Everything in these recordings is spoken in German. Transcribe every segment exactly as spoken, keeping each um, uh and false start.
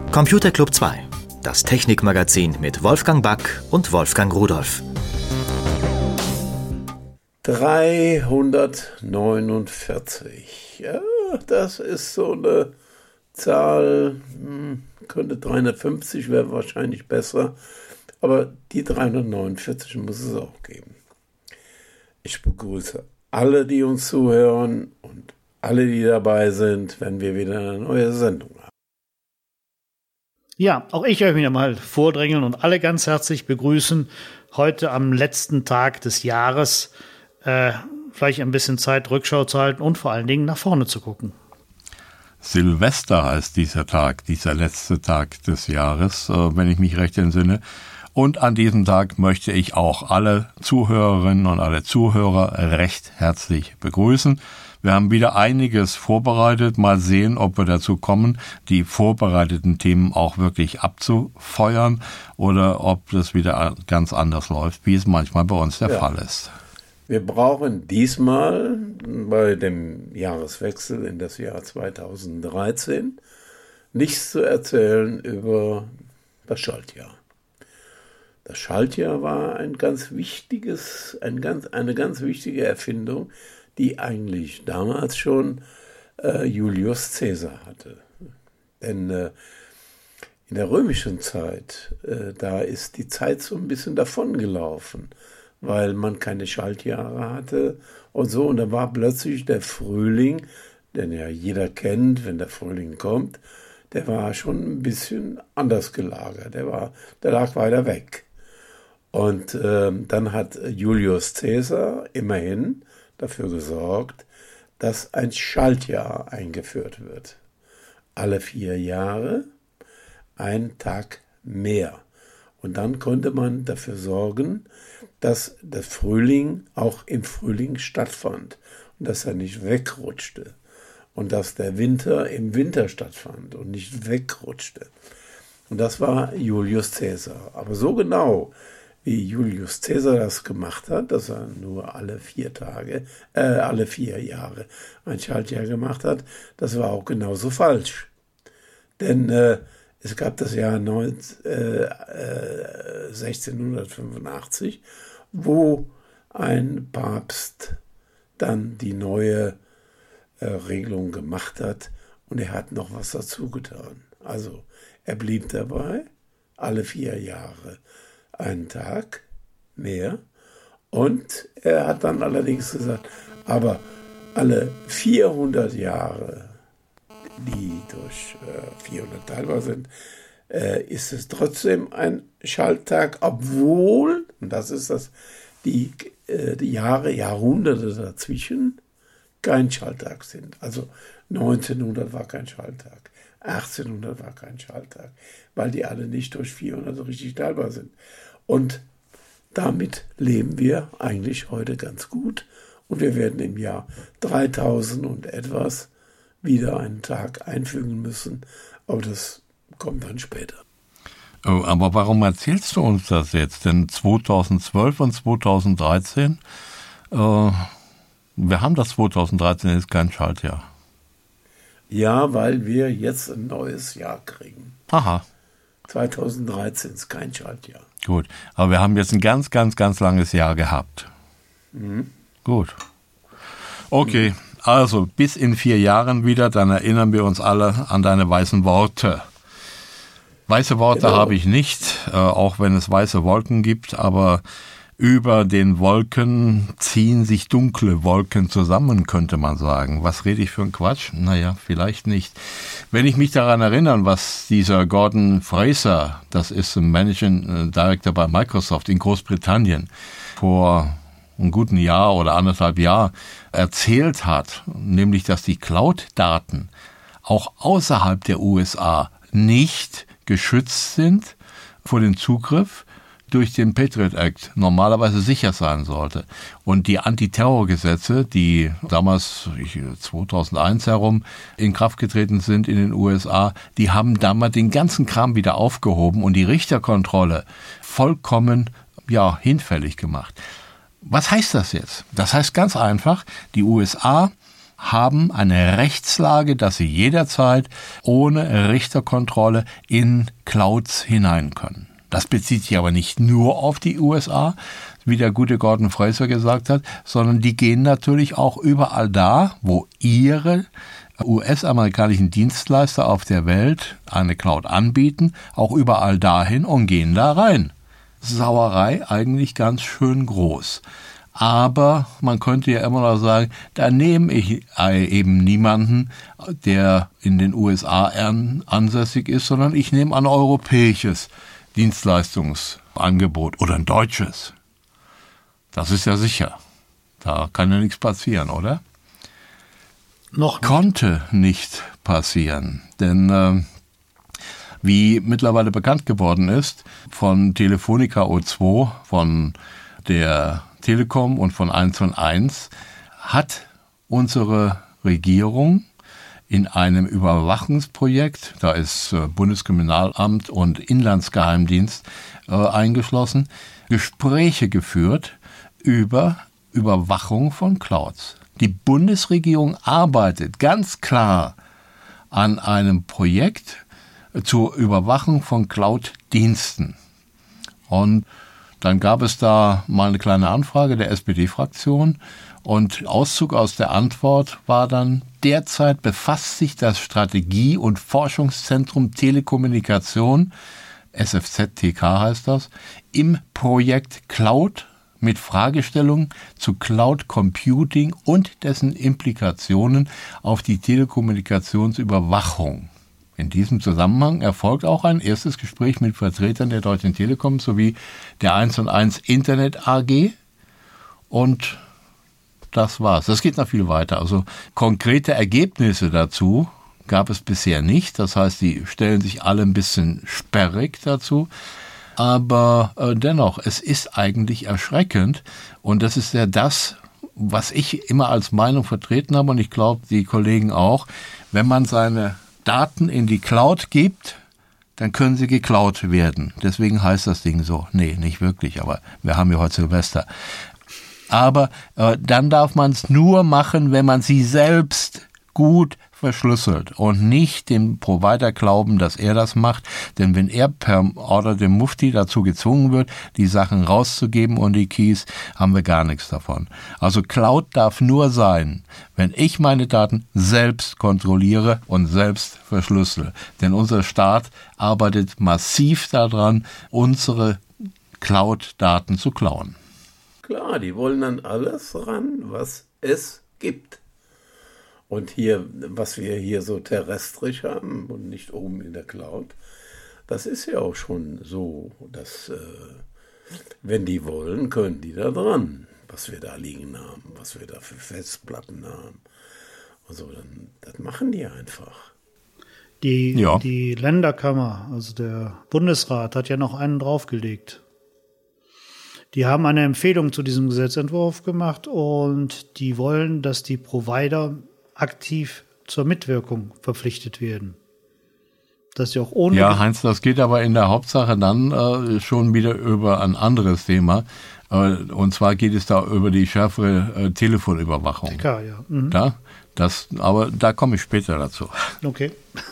Computer Club zwei, das Technikmagazin mit Wolfgang Back und Wolfgang Rudolph. dreihundertneunundvierzig. Ja, das ist so eine Zahl, hm, könnte dreihundertfünfzig, wäre wahrscheinlich besser, aber die dreihundertneunundvierzig muss es auch geben. Ich begrüße alle, die uns zuhören und alle, die dabei sind, wenn wir wieder eine neue Sendung haben. Ja, auch ich werde mich mal vordrängeln und alle ganz herzlich begrüßen. Heute am letzten Tag des Jahres äh, vielleicht ein bisschen Zeit, Rückschau zu halten und vor allen Dingen nach vorne zu gucken. Silvester heißt dieser Tag, dieser letzte Tag des Jahres, äh, wenn ich mich recht entsinne. Und an diesem Tag möchte ich auch alle Zuhörerinnen und alle Zuhörer recht herzlich begrüßen. Wir haben wieder einiges vorbereitet. Mal sehen, ob wir dazu kommen, die vorbereiteten Themen auch wirklich abzufeuern oder ob das wieder ganz anders läuft, wie es manchmal bei uns der ja. Fall ist. Wir brauchen diesmal bei dem Jahreswechsel in das Jahr zweitausenddreizehn nichts zu erzählen über das Schaltjahr. Das Schaltjahr war ein ganz wichtiges, ein ganz, eine ganz wichtige Erfindung, die eigentlich damals schon äh, Julius Caesar hatte. Denn äh, in der römischen Zeit, äh, da ist die Zeit so ein bisschen davongelaufen, weil man keine Schaltjahre hatte und so. Und da war plötzlich der Frühling, den ja jeder kennt, wenn der Frühling kommt, der war schon ein bisschen anders gelagert. Der, war, der lag weiter weg. Und äh, dann hat Julius Caesar immerhin dafür gesorgt, dass ein Schaltjahr eingeführt wird. Alle vier Jahre ein Tag mehr. Und dann konnte man dafür sorgen, dass der Frühling auch im Frühling stattfand und dass er nicht wegrutschte und dass der Winter im Winter stattfand und nicht wegrutschte. Und das war Julius Caesar. Aber so genau wie Julius Caesar das gemacht hat, dass er nur alle vier Tage, äh, alle vier Jahre ein Schaltjahr gemacht hat, das war auch genauso falsch. Denn äh, es gab das Jahr sechzehnhundertfünfundachtzig, wo ein Papst dann die neue äh, Regelung gemacht hat und er hat noch was dazu getan. Also er blieb dabei, alle vier Jahre einen Tag mehr. Und er hat dann allerdings gesagt, aber alle vierhundert Jahre, die durch äh, vierhundert teilbar sind, äh, ist es trotzdem ein Schalttag, obwohl, und das ist das, die, äh, die Jahre, Jahrhunderte dazwischen kein Schalttag sind. Also neunzehnhundert war kein Schalttag, achtzehnhundert war kein Schalttag, weil die alle nicht durch vierhundert richtig teilbar sind. Und damit leben wir eigentlich heute ganz gut. Und wir werden im Jahr dreitausend und etwas wieder einen Tag einfügen müssen. Aber das kommt dann später. Oh, aber warum erzählst du uns das jetzt? Denn zweitausendzwölf und zweitausenddreizehn, äh, wir haben das zweitausenddreizehn, ist kein Schaltjahr. Ja, weil wir jetzt ein neues Jahr kriegen. Aha. zweitausenddreizehn ist kein Schaltjahr. Gut, aber wir haben jetzt ein ganz, ganz, ganz langes Jahr gehabt. Mhm. Gut. Okay, also bis in vier Jahren wieder, dann erinnern wir uns alle an deine weißen Worte. Weiße Worte genau. habe ich nicht, äh, auch wenn es weiße Wolken gibt, aber über den Wolken ziehen sich dunkle Wolken zusammen, könnte man sagen. Was rede ich für einen Quatsch? Naja, vielleicht nicht. Wenn ich mich daran erinnere, was dieser Gordon Fraser, das ist ein Managing Director bei Microsoft in Großbritannien, vor einem guten Jahr oder anderthalb Jahr erzählt hat, nämlich, dass die Cloud-Daten auch außerhalb der U S A nicht geschützt sind vor dem Zugriff durch den Patriot Act normalerweise sicher sein sollte. Und die Antiterrorgesetze, die damals zweitausendeins herum in Kraft getreten sind in den U S A, die haben damals den ganzen Kram wieder aufgehoben und die Richterkontrolle vollkommen ja, hinfällig gemacht. Was heißt das jetzt? Das heißt ganz einfach, die U S A haben eine Rechtslage, dass sie jederzeit ohne Richterkontrolle in Clouds hinein können. Das bezieht sich aber nicht nur auf die U S A, wie der gute Gordon Fraser gesagt hat, sondern die gehen natürlich auch überall da, wo ihre U S-amerikanischen Dienstleister auf der Welt eine Cloud anbieten, auch überall dahin und gehen da rein. Sauerei eigentlich ganz schön groß. Aber man könnte ja immer noch sagen, da nehme ich eben niemanden, der in den U S A ansässig ist, sondern ich nehme ein europäisches Dienstleistungsangebot oder ein deutsches. Das ist ja sicher. Da kann ja nichts passieren, oder? Noch nicht. Konnte nicht passieren, denn äh, wie mittlerweile bekannt geworden ist, von Telefonica O zwei, von der Telekom und von eins und eins hat unsere Regierung in einem Überwachungsprojekt, da ist äh, Bundeskriminalamt und Inlandsgeheimdienst äh, eingeschlossen, Gespräche geführt über Überwachung von Clouds. Die Bundesregierung arbeitet ganz klar an einem Projekt zur Überwachung von Cloud-Diensten. Und dann gab es da mal eine kleine Anfrage der S P D-Fraktion und Auszug aus der Antwort war dann: Derzeit befasst sich das Strategie- und Forschungszentrum Telekommunikation, S F Z T K heißt das, im Projekt Cloud mit Fragestellungen zu Cloud Computing und dessen Implikationen auf die Telekommunikationsüberwachung. In diesem Zusammenhang erfolgt auch ein erstes Gespräch mit Vertretern der Deutschen Telekom sowie der eins und eins Internet A G. Und das war's. Das geht noch viel weiter. Also konkrete Ergebnisse dazu gab es bisher nicht. Das heißt, die stellen sich alle ein bisschen sperrig dazu. Aber äh, dennoch, es ist eigentlich erschreckend. Und das ist ja das, was ich immer als Meinung vertreten habe. Und ich glaube, die Kollegen auch. Wenn man seine Daten in die Cloud gibt, dann können sie geklaut werden. Deswegen heißt das Ding so. Nee, nicht wirklich, aber wir haben ja heute Silvester. Aber äh, dann darf man es nur machen, wenn man sie selbst gut verschlüsselt und nicht dem Provider glauben, dass er das macht. Denn wenn er per Order dem Mufti dazu gezwungen wird, die Sachen rauszugeben und die Keys, haben wir gar nichts davon. Also Cloud darf nur sein, wenn ich meine Daten selbst kontrolliere und selbst verschlüssele. Denn unser Staat arbeitet massiv daran, unsere Cloud-Daten zu klauen. Klar, die wollen an alles ran, was es gibt. Und hier, was wir hier so terrestrisch haben und nicht oben in der Cloud, das ist ja auch schon so, dass, äh, wenn die wollen, können die da dran, was wir da liegen haben, was wir da für Festplatten haben. Und so, dann, das machen die einfach. Die, Ja. die Länderkammer, also der Bundesrat, hat ja noch einen draufgelegt. Die haben eine Empfehlung zu diesem Gesetzentwurf gemacht und die wollen, dass die Provider aktiv zur Mitwirkung verpflichtet werden. Dass sie auch ohne... Ja, Heinz, das geht aber in der Hauptsache dann äh, schon wieder über ein anderes Thema. Äh, und zwar geht es da über die schärfere äh, Telefonüberwachung. T K, ja. Mhm. Da, das, aber da komme ich später dazu. Okay.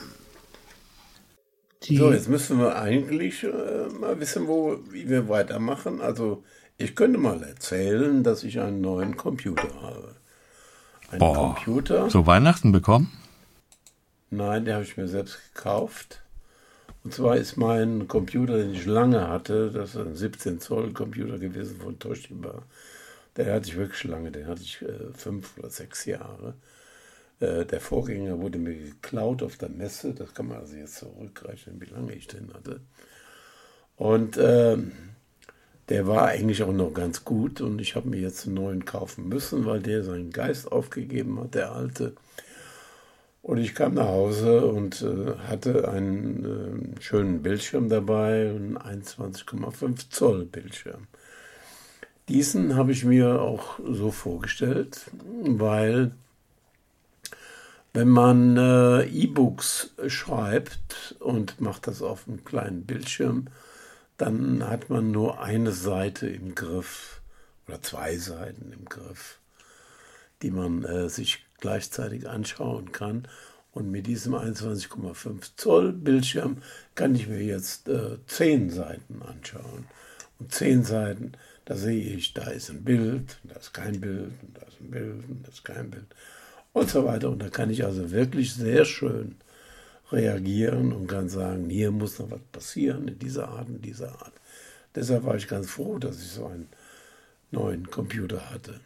Die, So, jetzt müssen wir eigentlich äh, mal wissen, wo, wie wir weitermachen. Also ich könnte mal erzählen, dass ich einen neuen Computer habe. Ein Boah, Computer? zu Weihnachten bekommen? Nein, den habe ich mir selbst gekauft. Und zwar ist mein Computer, den ich lange hatte, das ist ein siebzehn Zoll Computer gewesen von Toshiba. Der hatte ich wirklich lange, den hatte ich äh, fünf oder sechs Jahre. Äh, der Vorgänger wurde mir geklaut auf der Messe. Das kann man also jetzt zurückrechnen, wie lange ich den hatte. Und äh, der war eigentlich auch noch ganz gut. Und ich habe mir jetzt einen neuen kaufen müssen, weil der seinen Geist aufgegeben hat, der alte. Und ich kam nach Hause und äh, hatte einen äh, schönen Bildschirm dabei, einen einundzwanzig Komma fünf Zoll Bildschirm. Diesen habe ich mir auch so vorgestellt, weil wenn man äh, E-Books schreibt und macht das auf einem kleinen Bildschirm, dann hat man nur eine Seite im Griff oder zwei Seiten im Griff, die man äh, sich gleichzeitig anschauen kann. Und mit diesem einundzwanzig Komma fünf Zoll Bildschirm kann ich mir jetzt äh, zehn Seiten anschauen. Und zehn Seiten, da sehe ich, da ist ein Bild, da ist kein Bild, da ist ein Bild, da ist kein Bild und so weiter. Und da kann ich also wirklich sehr schön reagieren und kann sagen, hier muss noch was passieren in dieser Art und dieser Art. Deshalb war ich ganz froh, dass ich so einen neuen Computer hatte.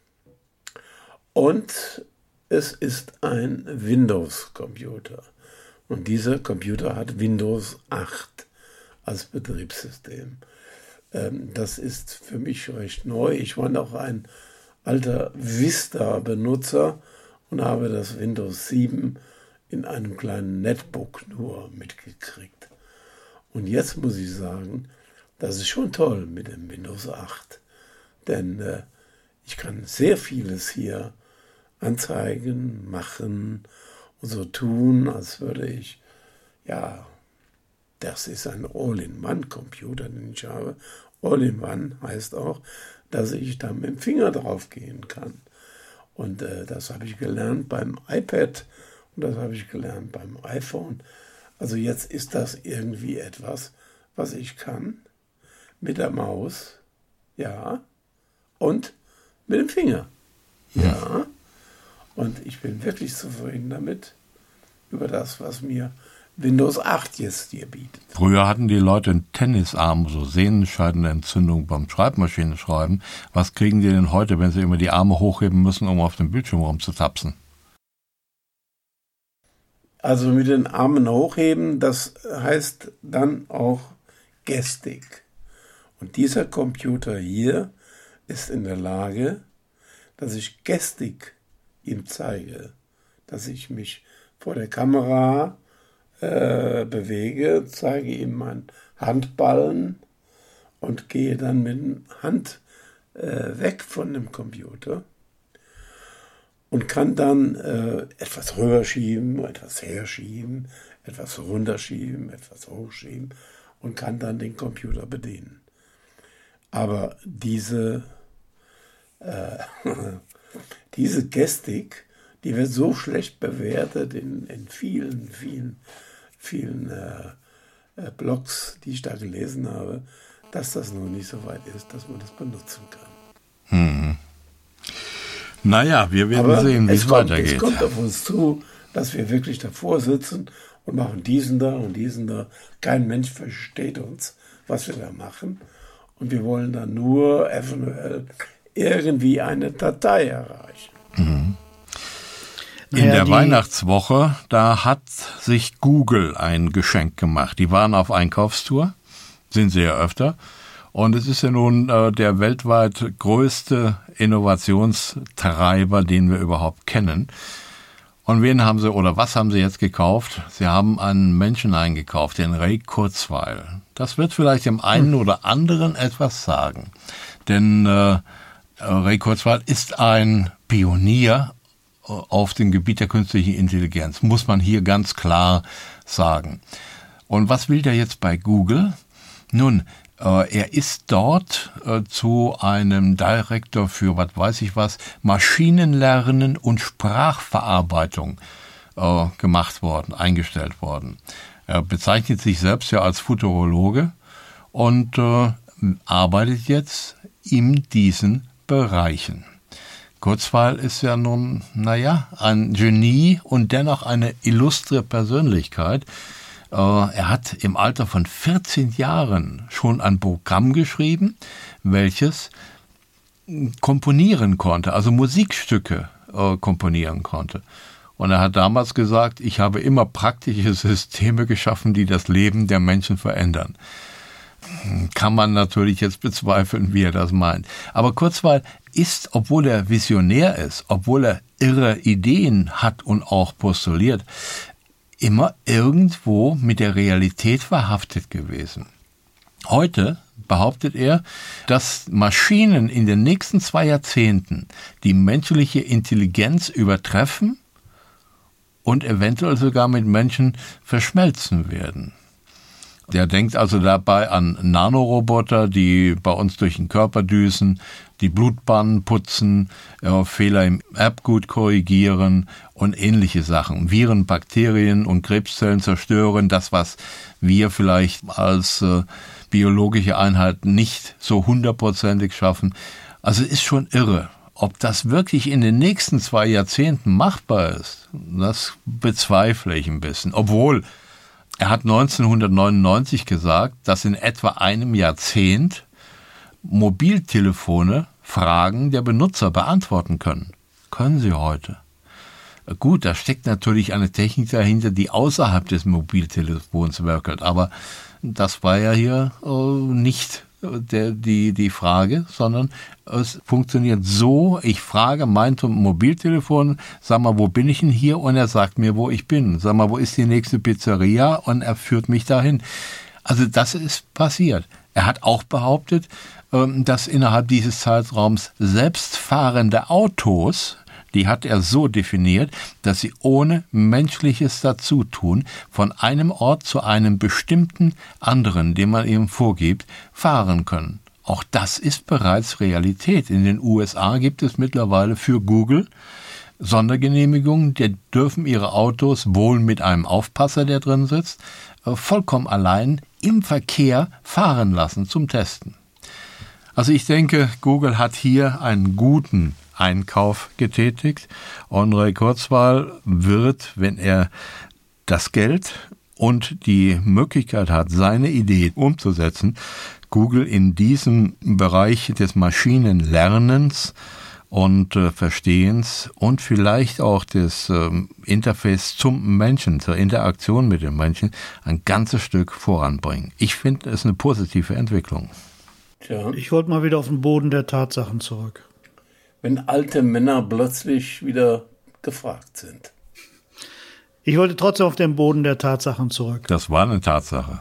Und es ist ein Windows-Computer. Und dieser Computer hat Windows acht als Betriebssystem. Ähm, das ist für mich recht neu. Ich war noch ein alter Vista-Benutzer und habe das Windows sieben in einem kleinen Netbook nur mitgekriegt. Und jetzt muss ich sagen, das ist schon toll mit dem Windows acht. Denn äh, ich kann sehr vieles hier anzeigen, machen und so tun, als würde ich, ja, das ist ein All-in-One-Computer, den ich habe. All-in-One heißt auch, dass ich da mit dem Finger drauf gehen kann. Und äh, das habe ich gelernt beim iPad und das habe ich gelernt beim iPhone. Also jetzt ist das irgendwie etwas, was ich kann mit der Maus, ja, und mit dem Finger, ja. Und ich bin wirklich zufrieden damit, über das, was mir Windows acht jetzt hier bietet. Früher hatten die Leute einen Tennisarm, so sehnenscheidende Entzündung beim Schreibmaschinenschreiben. Was kriegen die denn heute, wenn sie immer die Arme hochheben müssen, um auf dem Bildschirm rumzutapsen? Also mit den Armen hochheben, das heißt dann auch Gestik. Und dieser Computer hier ist in der Lage, dass ich Gestik ihm zeige, dass ich mich vor der Kamera äh, bewege, zeige ihm meinen Handballen und gehe dann mit der Hand äh, weg von dem Computer und kann dann äh, etwas rüberschieben, etwas herschieben, etwas runterschieben, etwas hochschieben und kann dann den Computer bedienen. Aber diese äh, Diese Gestik, die wird so schlecht bewertet in, in vielen, vielen, vielen äh, äh, Blogs, die ich da gelesen habe, dass das noch nicht so weit ist, dass man das benutzen kann. Hm. Naja, wir werden Aber sehen, wie es weitergeht. Es kommt auf uns zu, dass wir wirklich davor sitzen und machen diesen da und diesen da. Kein Mensch versteht uns, was wir da machen. Und wir wollen dann nur eventuell irgendwie eine Datei erreichen. Mhm. In Naja, der die- Weihnachtswoche, da hat sich Google ein Geschenk gemacht. Die waren auf Einkaufstour, sind sie ja öfter. Und es ist ja nun äh, der weltweit größte Innovationstreiber, den wir überhaupt kennen. Und wen haben sie, oder was haben sie jetzt gekauft? Sie haben einen Menschen eingekauft, den Ray Kurzweil. Das wird vielleicht dem einen oder anderen etwas sagen. Denn äh, Ray Kurzweil ist ein Pionier auf dem Gebiet der künstlichen Intelligenz, muss man hier ganz klar sagen. Und was will der jetzt bei Google? Nun, äh, er ist dort äh, zu einem Director für, was weiß ich was, Maschinenlernen und Sprachverarbeitung äh, gemacht worden, eingestellt worden. Er bezeichnet sich selbst ja als Futurologe und äh, arbeitet jetzt in diesen Bereichen. Kurzweil ist ja nun, naja, ein Genie und dennoch eine illustre Persönlichkeit. Äh, er hat im Alter von vierzehn Jahren schon ein Programm geschrieben, welches komponieren konnte, also Musikstücke äh, komponieren konnte. Und er hat damals gesagt, ich habe immer praktische Systeme geschaffen, die das Leben der Menschen verändern. Kann man natürlich jetzt bezweifeln, wie er das meint. Aber Kurzweil ist, obwohl er Visionär ist, obwohl er irre Ideen hat und auch postuliert, immer irgendwo mit der Realität verhaftet gewesen. Heute behauptet er, dass Maschinen in den nächsten zwei Jahrzehnten die menschliche Intelligenz übertreffen und eventuell sogar mit Menschen verschmelzen werden. Der denkt also dabei an Nanoroboter, die bei uns durch den Körper düsen, die Blutbahnen putzen, äh, Fehler im Erbgut korrigieren und ähnliche Sachen. Viren, Bakterien und Krebszellen zerstören, das, was wir vielleicht als äh, biologische Einheit nicht so hundertprozentig schaffen. Also ist schon irre. Ob das wirklich in den nächsten zwei Jahrzehnten machbar ist, das bezweifle ich ein bisschen. Obwohl, er hat neunzehnhundertneunundneunzig gesagt, dass in etwa einem Jahrzehnt Mobiltelefone Fragen der Benutzer beantworten können. Können sie heute. Gut, da steckt natürlich eine Technik dahinter, die außerhalb des Mobiltelefons wirkt. Aber das war ja hier äh, nicht der, die, die Frage, sondern es funktioniert so, ich frage mein Mobiltelefon, sag mal, wo bin ich denn hier? Und er sagt mir, wo ich bin. Sag mal, wo ist die nächste Pizzeria? Und er führt mich dahin. Also das ist passiert. Er hat auch behauptet, dass innerhalb dieses Zeitraums selbstfahrende Autos, die hat er so definiert, dass sie ohne menschliches Dazutun von einem Ort zu einem bestimmten anderen, den man ihm vorgibt, fahren können. Auch das ist bereits Realität. In den U S A gibt es mittlerweile für Google Sondergenehmigungen, die dürfen ihre Autos wohl mit einem Aufpasser, der drin sitzt, vollkommen allein im Verkehr fahren lassen zum Testen. Also ich denke, Google hat hier einen guten Einkauf getätigt. André Kurzweil wird, wenn er das Geld und die Möglichkeit hat, seine Idee umzusetzen, Google in diesem Bereich des Maschinenlernens und äh, Verstehens und vielleicht auch des ähm, Interface zum Menschen, zur Interaktion mit dem Menschen, ein ganzes Stück voranbringen. Ich finde es eine positive Entwicklung. Tja. Ich wollte mal wieder auf den Boden der Tatsachen zurück. Wenn alte Männer plötzlich wieder gefragt sind. Ich wollte trotzdem auf den Boden der Tatsachen zurück. Das war eine Tatsache.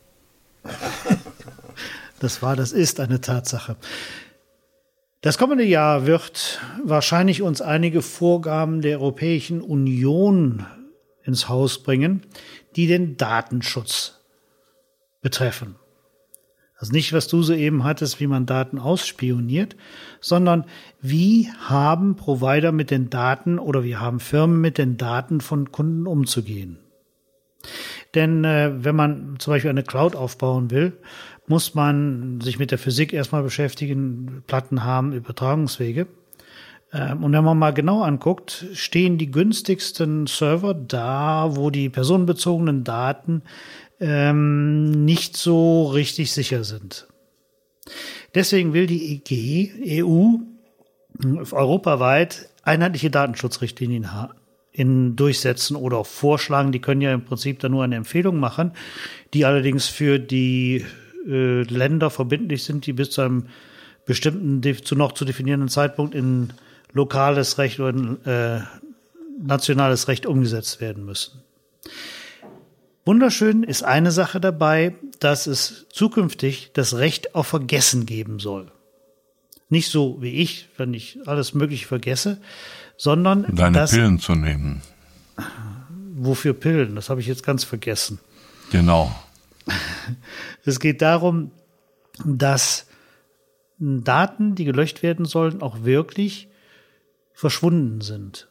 Das war, das ist eine Tatsache. Das kommende Jahr wird wahrscheinlich uns einige Vorgaben der Europäischen Union ins Haus bringen, die den Datenschutz betreffen. Also nicht, was du soeben hattest, wie man Daten ausspioniert, sondern wie haben Provider mit den Daten oder wie haben Firmen mit den Daten von Kunden umzugehen. Denn äh, wenn man zum Beispiel eine Cloud aufbauen will, muss man sich mit der Physik erstmal beschäftigen, Platten haben, Übertragungswege. Ähm, und wenn man mal genau anguckt, stehen die günstigsten Server da, wo die personenbezogenen Daten ähm, nicht so richtig sicher sind. Deswegen will die E G, E U, europaweit einheitliche Datenschutzrichtlinien in durchsetzen oder auch vorschlagen. Die können ja im Prinzip dann nur eine Empfehlung machen, die allerdings für die äh, Länder verbindlich sind, die bis zu einem bestimmten, zu noch zu definierenden Zeitpunkt in lokales Recht oder in äh, nationales Recht umgesetzt werden müssen. Wunderschön ist eine Sache dabei, dass es zukünftig das Recht auf Vergessen geben soll. Nicht so wie ich, wenn ich alles Mögliche vergesse, sondern Deine dass, Pillen zu nehmen. Wofür Pillen? Das habe ich jetzt ganz vergessen. Genau. Es geht darum, dass Daten, die gelöscht werden sollen, auch wirklich verschwunden sind.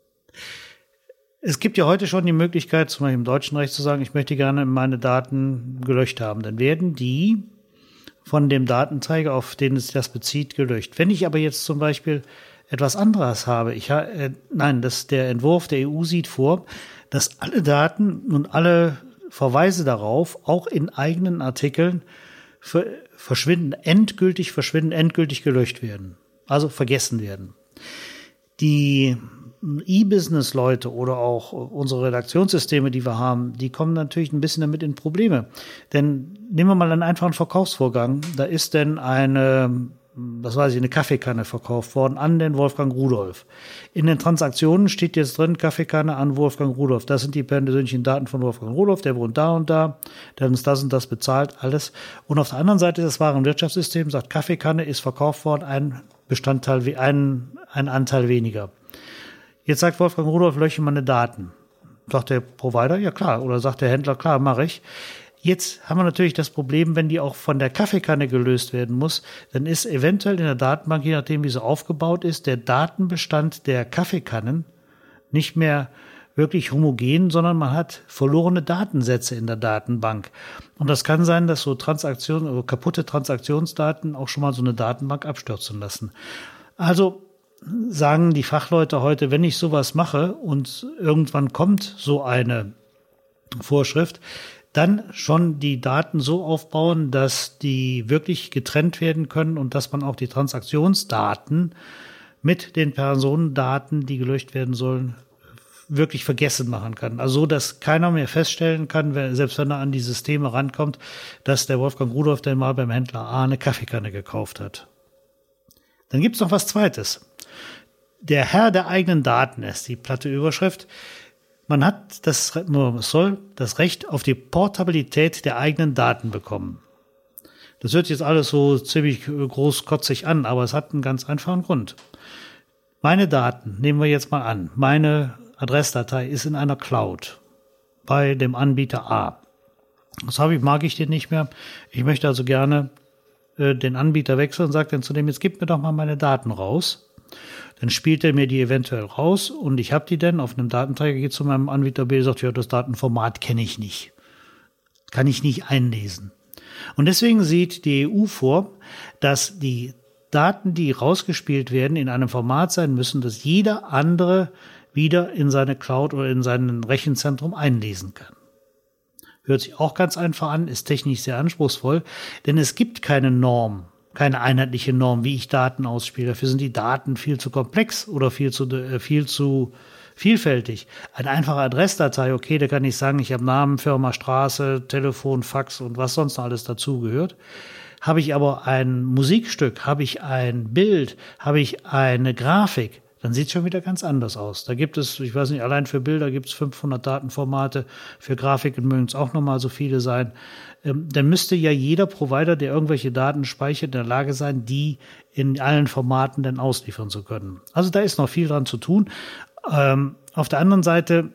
Es gibt ja heute schon die Möglichkeit, zum Beispiel im deutschen Recht zu sagen, ich möchte gerne meine Daten gelöscht haben. Dann werden die von dem Datenträger, auf den es das bezieht, gelöscht. Wenn ich aber jetzt zum Beispiel etwas anderes habe, ich ha, äh, nein, das, der Entwurf der E U sieht vor, dass alle Daten und alle Verweise darauf auch in eigenen Artikeln ver, verschwinden, endgültig verschwinden, endgültig gelöscht werden. Also vergessen werden. Die E-Business-Leute oder auch unsere Redaktionssysteme, die wir haben, die kommen natürlich ein bisschen damit in Probleme. Denn nehmen wir mal einen einfachen Verkaufsvorgang. Da ist denn eine, was weiß ich, eine Kaffeekanne verkauft worden an den Wolfgang Rudolph. In den Transaktionen steht jetzt drin, Kaffeekanne an Wolfgang Rudolph. Das sind die persönlichen Daten von Wolfgang Rudolph. Der wohnt da und da. Der hat uns das und das bezahlt, alles. Und auf der anderen Seite des Warenwirtschaftssystem sagt, Kaffeekanne ist verkauft worden, ein Bestandteil, wie ein, ein Anteil weniger. Jetzt sagt Wolfgang Rudolph, lösche meine Daten. Sagt der Provider, ja klar. Oder sagt der Händler, klar, mache ich. Jetzt haben wir natürlich das Problem, wenn die auch von der Kaffeekanne gelöst werden muss, dann ist eventuell in der Datenbank, je nachdem wie sie aufgebaut ist, der Datenbestand der Kaffeekannen nicht mehr wirklich homogen, sondern man hat verlorene Datensätze in der Datenbank. Und das kann sein, dass so Transaktionen oder kaputte Transaktionsdaten auch schon mal so eine Datenbank abstürzen lassen. Also sagen die Fachleute heute, wenn ich sowas mache und irgendwann kommt so eine Vorschrift, dann schon die Daten so aufbauen, dass die wirklich getrennt werden können und dass man auch die Transaktionsdaten mit den Personendaten, die gelöscht werden sollen, wirklich vergessen machen kann. Also so, dass keiner mehr feststellen kann, wenn, selbst wenn er an die Systeme rankommt, dass der Wolfgang Rudolph denn mal beim Händler A eine Kaffeekanne gekauft hat. Dann gibt's noch was Zweites. Der Herr der eigenen Daten ist die platte Überschrift. Man hat das, soll das Recht auf die Portabilität der eigenen Daten bekommen. Das hört sich jetzt alles so ziemlich großkotzig an, aber es hat einen ganz einfachen Grund. Meine Daten, nehmen wir jetzt mal an, meine Adressdatei ist in einer Cloud bei dem Anbieter A. Das habe ich, mag ich den nicht mehr. Ich möchte also gerne äh, den Anbieter wechseln und sage dann zu dem, jetzt gib mir doch mal meine Daten raus. Dann spielt er mir die eventuell raus und ich habe die dann auf einem Datenträger, geht zu meinem Anbieter B und sagt, ja, das Datenformat kenne ich nicht. Kann ich nicht einlesen. Und deswegen sieht die E U vor, dass die Daten, die rausgespielt werden, in einem Format sein müssen, dass jeder andere wieder in seine Cloud oder in sein Rechenzentrum einlesen kann. Hört sich auch ganz einfach an, ist technisch sehr anspruchsvoll, denn es gibt keine Norm, keine einheitliche Norm, wie ich Daten ausspiele. Dafür sind die Daten viel zu komplex oder viel zu, äh, viel zu vielfältig. Eine einfache Adressdatei, okay, da kann ich sagen, ich habe Namen, Firma, Straße, Telefon, Fax und was sonst noch alles dazugehört. Habe ich aber ein Musikstück, habe ich ein Bild, habe ich eine Grafik, dann sieht es schon wieder ganz anders aus. Da gibt es, ich weiß nicht, allein für Bilder gibt es fünfhundert Datenformate, für Grafiken mögen es auch nochmal so viele sein. Ähm, dann müsste ja jeder Provider, der irgendwelche Daten speichert, in der Lage sein, die in allen Formaten dann ausliefern zu können. Also da ist noch viel dran zu tun. Ähm, auf der anderen Seite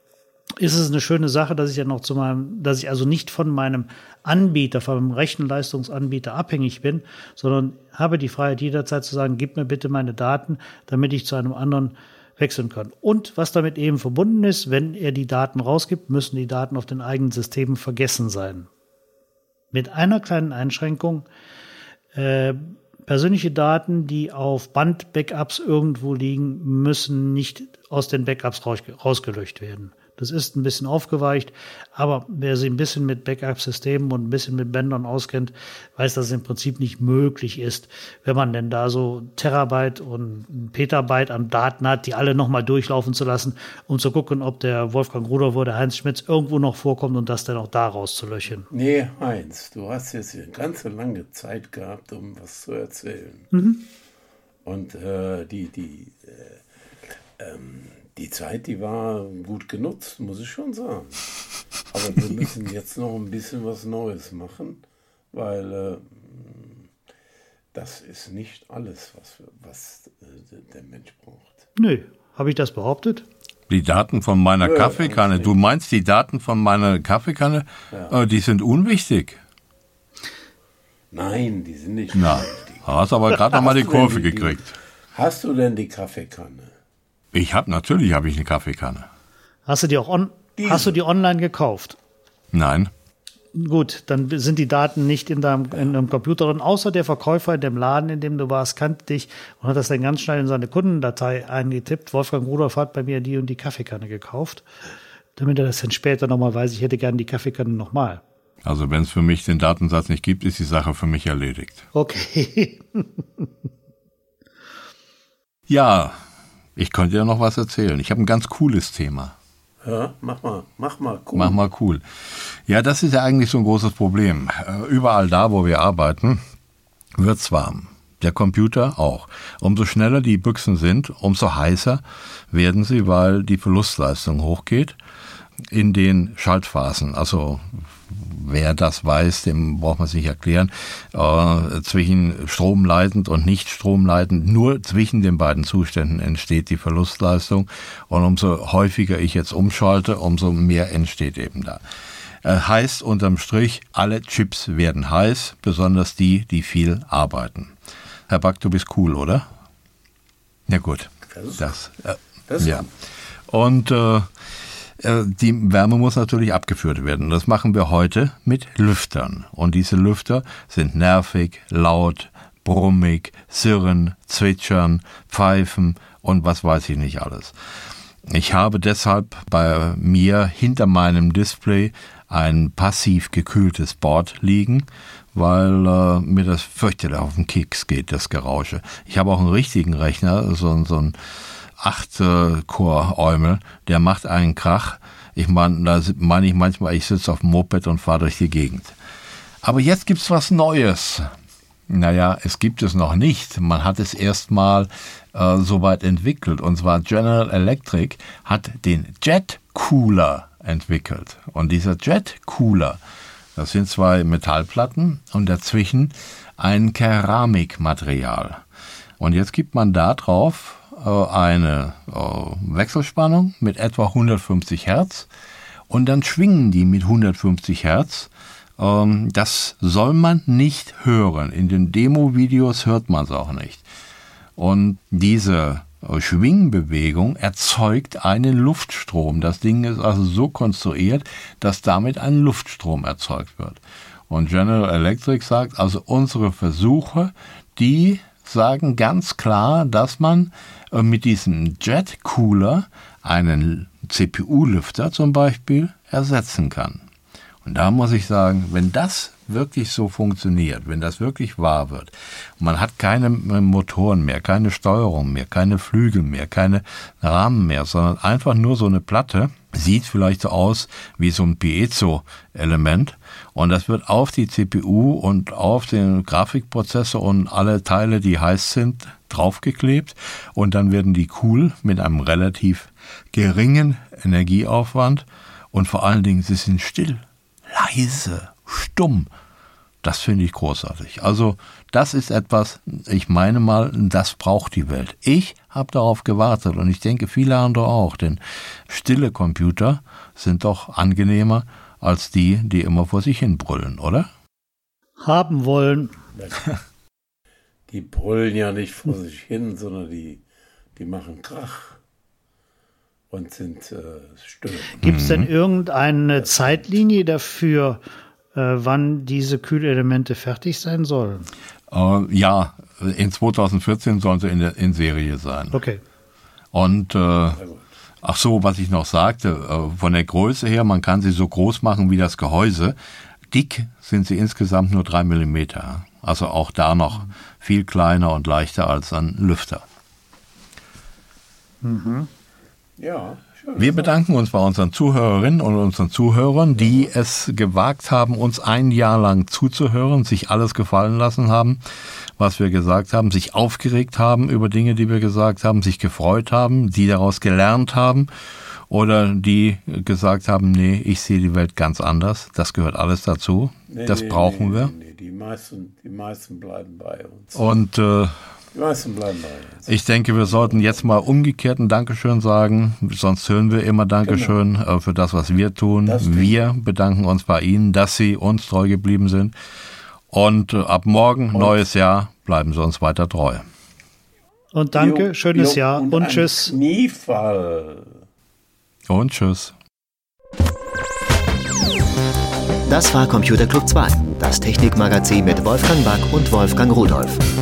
ist es eine schöne Sache, dass ich ja noch zu meinem, dass ich also nicht von meinem Anbieter, von meinem Rechenleistungsanbieter abhängig bin, sondern habe die Freiheit jederzeit zu sagen, gib mir bitte meine Daten, damit ich zu einem anderen wechseln kann. Und was damit eben verbunden ist, wenn er die Daten rausgibt, müssen die Daten auf den eigenen Systemen vergessen sein. Mit einer kleinen Einschränkung, äh, persönliche Daten, die auf Band-Backups irgendwo liegen, müssen nicht aus den Backups rausgelöscht werden. Das ist ein bisschen aufgeweicht, aber wer sich ein bisschen mit Backup-Systemen und ein bisschen mit Bändern auskennt, weiß, dass es im Prinzip nicht möglich ist, wenn man denn da so Terabyte und Petabyte an Daten hat, die alle nochmal durchlaufen zu lassen, um zu gucken, ob der Wolfgang Rudolph oder Heinz Schmitz irgendwo noch vorkommt und das dann auch da rauszulöschen. Nee, Heinz, du hast jetzt eine ganze lange Zeit gehabt, um was zu erzählen. Mhm. Und äh, die, die, äh, ähm, die Zeit, die war gut genutzt, muss ich schon sagen. Aber wir müssen jetzt noch ein bisschen was Neues machen, weil äh, das ist nicht alles, was, was äh, der Mensch braucht. Nö, habe ich das behauptet? Die Daten von meiner Nö, Kaffeekanne, du meinst die Daten von meiner Kaffeekanne, Ja. äh, die sind unwichtig. Nein, die sind nicht Na, wichtig. hast aber gerade noch mal Hast die du denn Kurve die- gekriegt. Hast du denn die Kaffeekanne? Ich habe natürlich habe ich eine Kaffeekanne. Hast du die auch on, Diese. hast du die online gekauft? Nein. Gut, dann sind die Daten nicht in deinem, in deinem Computer drin, außer der Verkäufer in dem Laden, in dem du warst, kannte dich und hat das dann ganz schnell in seine Kundendatei eingetippt. Wolfgang Rudolph hat bei mir die und die Kaffeekanne gekauft, damit er das dann später nochmal weiß, ich hätte gerne die Kaffeekanne nochmal. Also wenn es für mich den Datensatz nicht gibt, ist die Sache für mich erledigt. Okay. Ja, ich könnte ja noch was erzählen. Ich habe ein ganz cooles Thema. Ja, mach mal, mach mal, cool. Mach mal cool. Ja, das ist ja eigentlich so ein großes Problem. Äh, Überall da, wo wir arbeiten, wird's warm. Der Computer auch. Umso schneller die Büchsen sind, umso heißer werden sie, weil die Verlustleistung hochgeht in den Schaltphasen. Also wer das weiß, dem braucht man sich erklären, äh, zwischen stromleitend und nicht stromleitend, nur zwischen den beiden Zuständen entsteht die Verlustleistung und umso häufiger ich jetzt umschalte, umso mehr entsteht eben da. Äh, heißt unterm Strich, alle Chips werden heiß, besonders die, die viel arbeiten. Herr Back, du bist cool, oder? Ja gut. Das, das, äh, das ja. Und äh, die Wärme muss natürlich abgeführt werden. Das machen wir heute mit Lüftern. Und diese Lüfter sind nervig, laut, brummig, sirren, zwitschern, pfeifen und was weiß ich nicht alles. Ich habe deshalb bei mir hinter meinem Display ein passiv gekühltes Board liegen, weil äh, mir das fürchterlich auf den Keks geht, das Gerausche. Ich habe auch einen richtigen Rechner, so, so ein acht-Core-Eumel, der macht einen Krach. Ich meine, da meine ich manchmal, ich sitze auf dem Moped und fahre durch die Gegend. Aber jetzt gibt's was Neues. Naja, es gibt es noch nicht. Man hat es erstmal äh, soweit entwickelt. Und zwar General Electric hat den Jet Cooler entwickelt. Und dieser Jet Cooler, das sind zwei Metallplatten und dazwischen ein Keramikmaterial. Und jetzt gibt man da drauf äh, eine äh, Wechselspannung mit etwa hundertfünfzig Hertz und dann schwingen die mit hundertfünfzig Hertz. Ähm, das soll man nicht hören. In den Demo-Videos hört man es auch nicht. Und diese äh, Schwingbewegung erzeugt einen Luftstrom. Das Ding ist also so konstruiert, dass damit ein Luftstrom erzeugt wird. Und General Electric sagt, also unsere Versuche, die sagen ganz klar, dass man äh, mit diesem Jet Cooler einen C P U-Lüfter zum Beispiel ersetzen kann. Und da muss ich sagen, wenn das wirklich so funktioniert, wenn das wirklich wahr wird, man hat keine Motoren mehr, keine Steuerung mehr, keine Flügel mehr, keine Rahmen mehr, sondern einfach nur so eine Platte, sieht vielleicht so aus wie so ein Piezo-Element und das wird auf die C P U und auf den Grafikprozessor und alle Teile, die heiß sind, draufgeklebt und dann werden die cool mit einem relativ geringen Energieaufwand und vor allen Dingen, sie sind still. Leise, stumm. Das finde ich großartig. Also das ist etwas, ich meine mal, das braucht die Welt. Ich habe darauf gewartet und ich denke viele andere auch, denn stille Computer sind doch angenehmer als die, die immer vor sich hin brüllen, oder? Haben wollen. Die brüllen ja nicht vor sich hin, sondern die, die machen Krach. Und sind äh, still. Gibt es denn irgendeine Zeitlinie dafür, äh, wann diese Kühlelemente fertig sein sollen? Äh, ja, in zweitausendvierzehn sollen sie in, der, in Serie sein. Okay. Und äh, ach so, was ich noch sagte, äh, von der Größe her, man kann sie so groß machen wie das Gehäuse. Dick sind sie insgesamt nur drei Millimeter. Also auch da noch viel kleiner und leichter als ein Lüfter. Mhm. Ja, schön. Wir bedanken uns bei unseren Zuhörerinnen und unseren Zuhörern, die es gewagt haben, uns ein Jahr lang zuzuhören, sich alles gefallen lassen haben, was wir gesagt haben, sich aufgeregt haben über Dinge, die wir gesagt haben, sich gefreut haben, die daraus gelernt haben oder die gesagt haben, nee, ich sehe die Welt ganz anders. Das gehört alles dazu. Nee, das nee, brauchen nee, wir. Nee, nee. Die meisten, die meisten bleiben bei uns. Und äh, Die meisten bleiben bei uns. ich denke, wir sollten jetzt mal umgekehrt ein Dankeschön sagen, sonst hören wir immer Dankeschön genau. für das, was wir tun. Das wir bedanken uns bei Ihnen, dass Sie uns treu geblieben sind. Und ab morgen, und neues Jahr, bleiben Sie uns weiter treu. Und danke, jo, schönes jo, Jahr und, und tschüss. Kniefall. Und tschüss. Das war Computer Club zwei, das Technikmagazin mit Wolfgang Back und Wolfgang Rudolph.